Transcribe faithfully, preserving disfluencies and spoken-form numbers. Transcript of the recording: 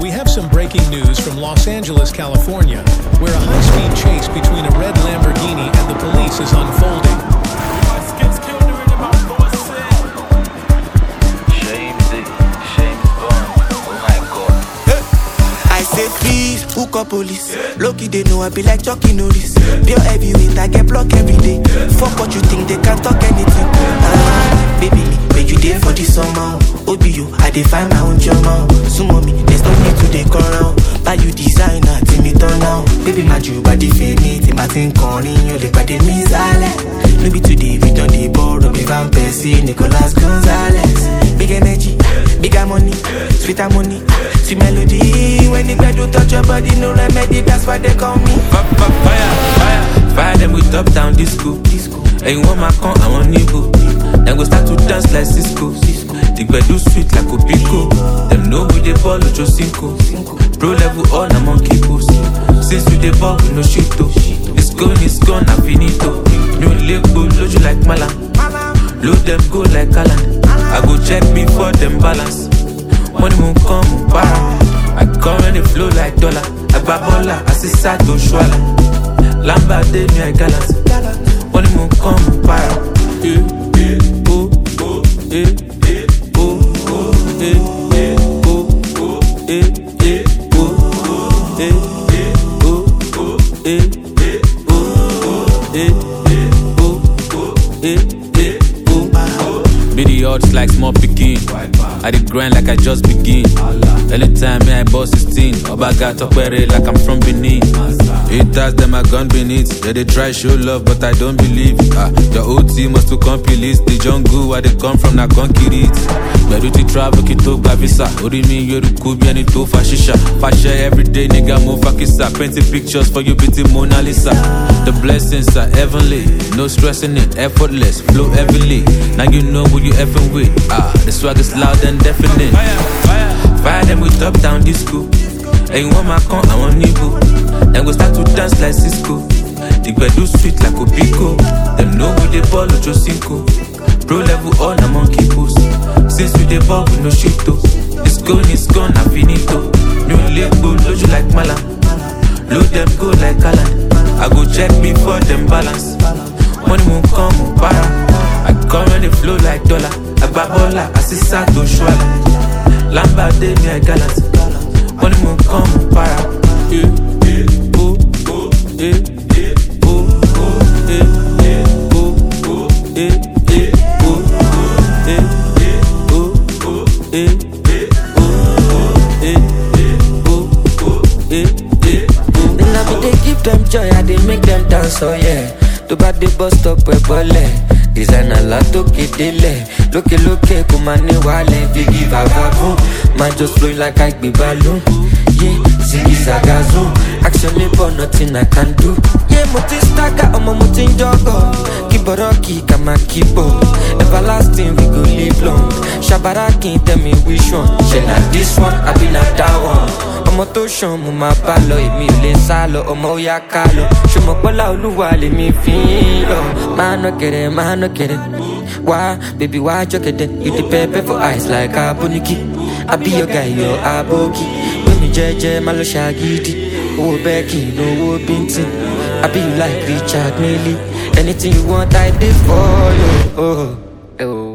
We have some breaking news from Los Angeles, California, where a high-speed chase between a red Lamborghini and the police is unfolding. I said please, hook up police. Lucky they know I be like Chucky Norris. Pure heavyweight, I get blocked every day. Fuck what you think, they can't talk anything. Ah, baby me, but you there for the summer. Obi you, I dey find my own drama. Sumo me, there's no need to dey come round. Buy you designer, till me turn now. Baby my Jew body fading, till my thing calling you, they body me silent. No be today, we done the borrow. Be Van Persie, Nicolas Gonzalez. Big energy, bigger money, sweeter money, sweet melody. When the bed do touch your body, no remedy, that's why they call me. Fire, fire, fire, fire them with top down disco. And you want my con, I want Nico. Then go start to dance like Cisco. The bed do sweet like Opico. Them know we the ball with your cinco. Pro level all I'm on kipos. Since we the ball with no shit though. It's gone, it's gone, I'm finito. New label, load you like Malam. Load them go like Alan. I go check before them balance. Money won't come, won't para. I come and they flow like dollar. I babola, I see Sato Shwala. Lamba de me, I gallant. Money won't come, won't para. Eh, eh, oh, oh, eh, eh, oh, oh, eh, eh, oh, oh, eh, eh, oh, oh, eh, eh, oh, oh, eh, eh, oh, oh, eh, eh, oh, oh, eh, eh, oh. Be the odds like small picking. I did grind like I just begin. Anytime me I boss sixteen. Oba got up like I'm from Benin. Haters them I gone beneath. Yeah they try show love but I don't believe. Ah, the O T must to complete. The jungle where they come from na concrete. Beruti travel kito gavisa. Ori mi yoru kubi ani to fashisha. Fasha everyday nigga move fakisa. Painting pictures for you beauty Mona Lisa. The blessings are heavenly. No stressing it, effortless, flow heavily. Now you know who you effing with. Ah, the swag is loud and deafening. Fire, fire, fire them with top down disco. And you want my con, I want Nico. Then go start to dance like Cisco. The bed do sweet like Opico. Them know we the ball with your cinco. Pro level all I'm on kipos. Since we the ball with no shit though. It's gone, it's gone, I'm finito. New label, load you like Malam. Load them go like Alan. I go check before them balance. Money won't come, won't para. I come and they flow like dollar. I babola, I see Sato Shwala. Lamba de me, I gallant. Money won't come, won't para. Eh, eh, oh, oh, eh, eh, oh, oh, eh, eh, oh, oh, eh, eh, oh, oh, eh, eh, oh, oh, eh, eh, oh, oh, eh, eh, oh, oh, eh, eh, oh. Then I be they give them joy, I they make them dance, oh yeah. To bad the bus stop we bole. Designer la toke dele. Loke loke kumane wale. Biggie vagabond. Man just flowing like I be balloon. Yeah, ziggy zagazo. Action labor, nothing I can do. Yeah, muti stagger, omo muti njogo. Kiboroki kama kibo. Everlasting we go live long. Shabaraki tell me which one. She not this one, I be not that one. Omo to show mu ma palo. Emi o le salo, omo ya kalo. Shomo pola oluwa le mi filo. Man no get it, man no get it. Why, baby, why you get it? You the pepper for eyes like a buniki. I be your guy, your aboki. When me jeje, malo shagidi. Oh, Becky, no, oh, Binti. I be you like Richard Millie. Anything you want, I did for you. Oh, oh.